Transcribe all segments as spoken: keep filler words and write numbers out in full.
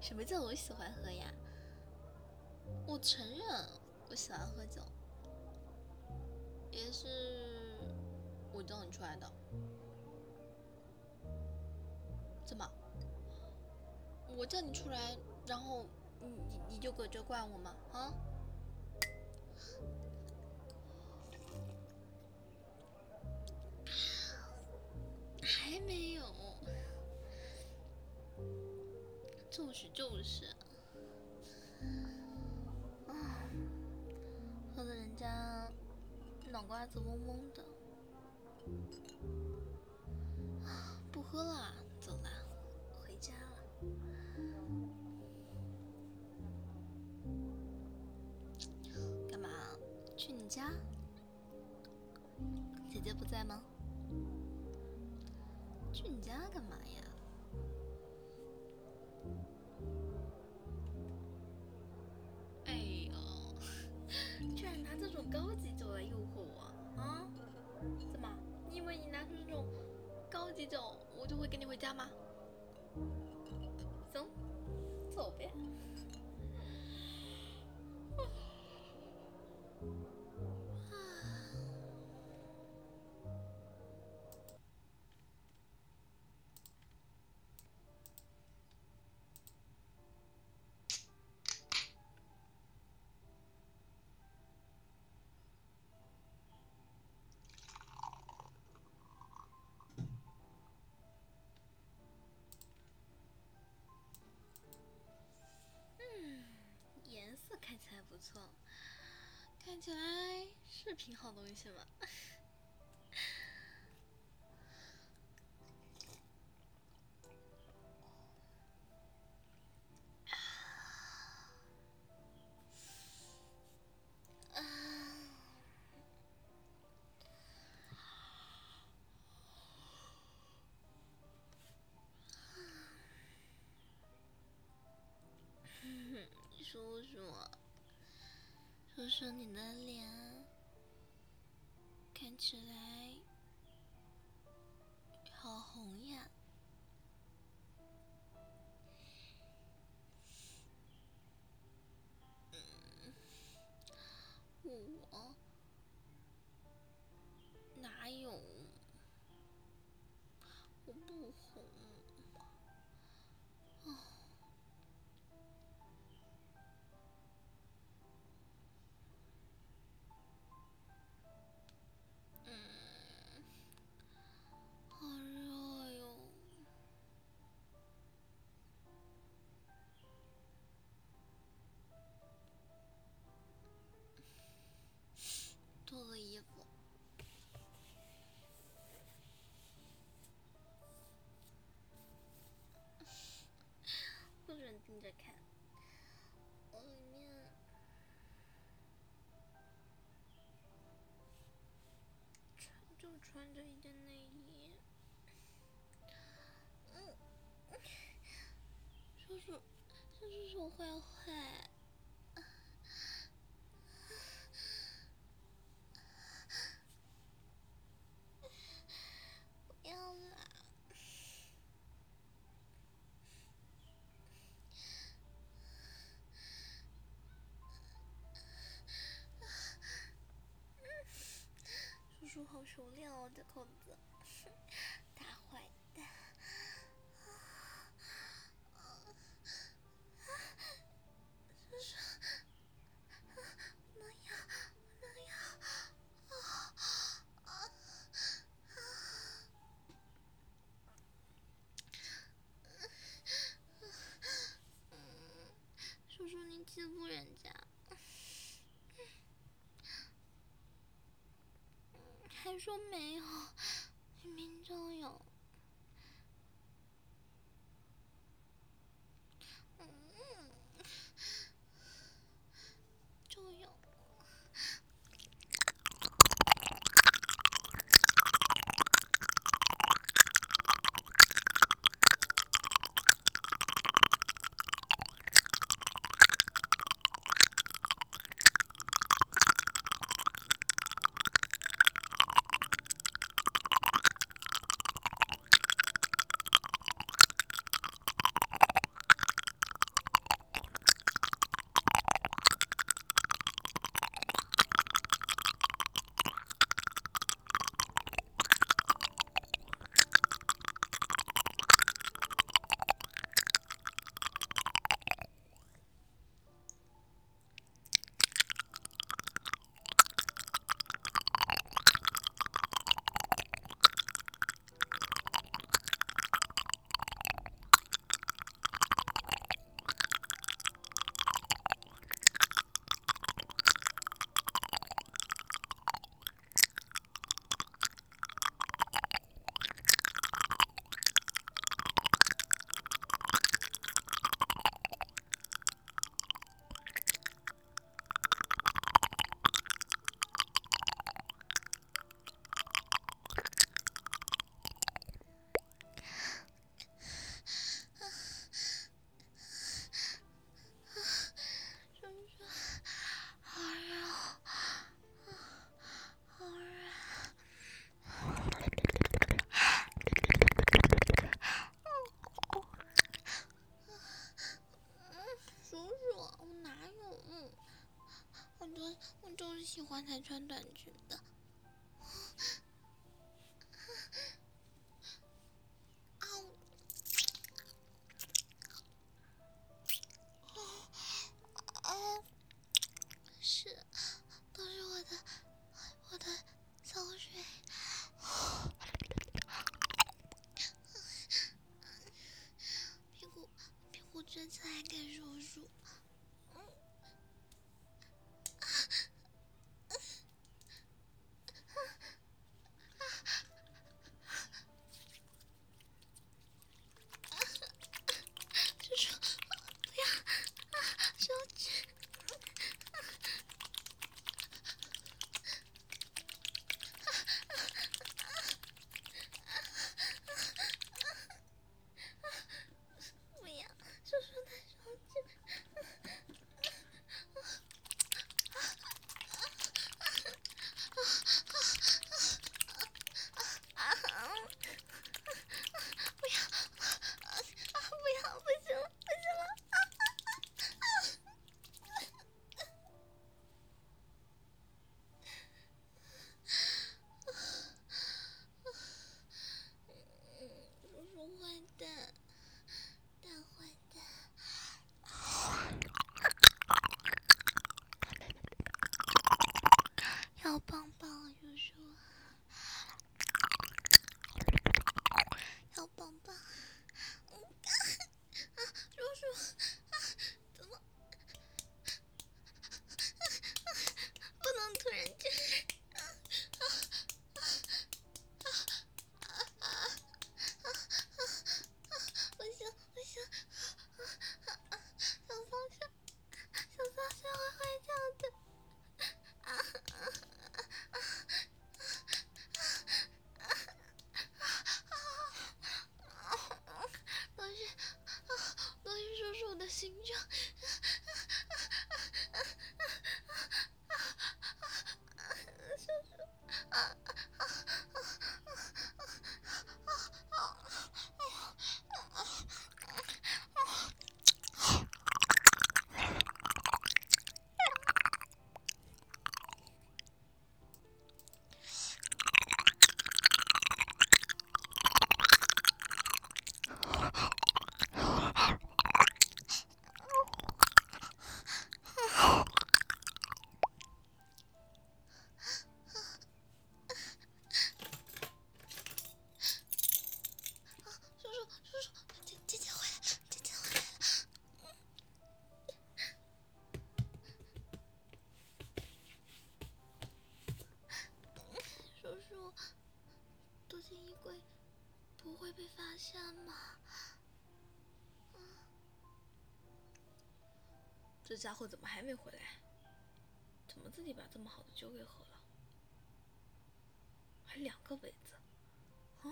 什么叫我喜欢喝呀？我承认我喜欢喝酒，也是我叫你出来的。怎么？我叫你出来，然后你你你就搁这怪我吗？啊？还没有，就是就是，啊，喝的人家脑瓜子嗡嗡的，不喝了，走了，回家了。干嘛？去你家？姐姐不在吗？去你家干嘛呀？哎呦，居然拿这种高级酒来诱惑我啊！怎么？你以为你拿出这种高级酒，我就会跟你回家吗？走，走呗。嗯，颜色看起来不错，看起来是瓶好东西嘛。叔叔，叔叔，你的脸看起来好红呀。我哪有？我不红。哦，嗯，好热哟。脱个衣服。不准盯着看，我里面穿就穿着一件内衣。嗯，叔叔，叔叔坏坏。不要啦。叔叔好熟练哦，这口子。大坏蛋。叔叔，不能要，不能要。啊啊啊！叔叔，你欺负人家，还说没有，明明就有。嗯，就有。 说我就是喜欢才穿短裙的。啊！啊！是，都是我的，我的小水。屁股，屁股撅起来给叔叔。要棒棒，叔叔，要棒棒，嗯啊，叔叔，啊，怎么不能突然间？啊啊啊啊啊啊啊！不行不行，啊啊啊！小松鼠，小松鼠会会跳的。啊啊啊啊！都是都是叔叔的形状。叔叔，啊啊啊躲进衣柜不会被发现吗？嗯，这家伙怎么还没回来？怎么自己把这么好的酒给喝了？还两个杯子，啊？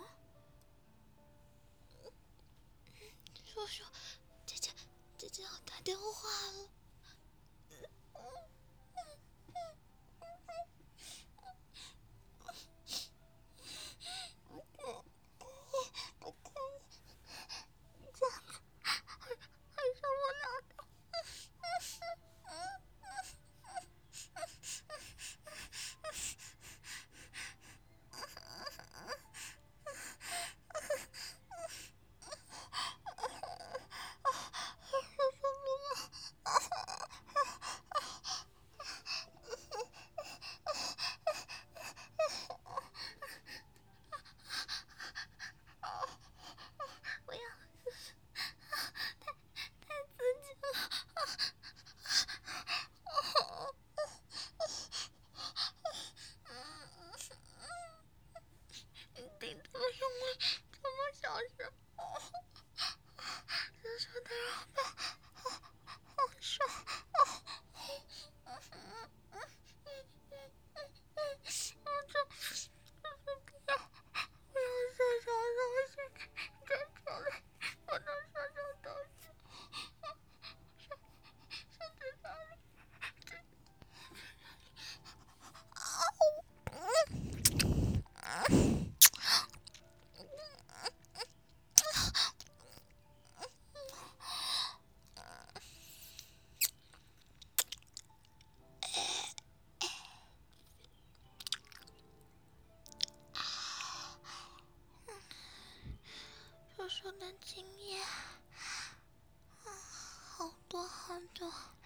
叔叔，姐姐，姐姐要打电话了。 好多，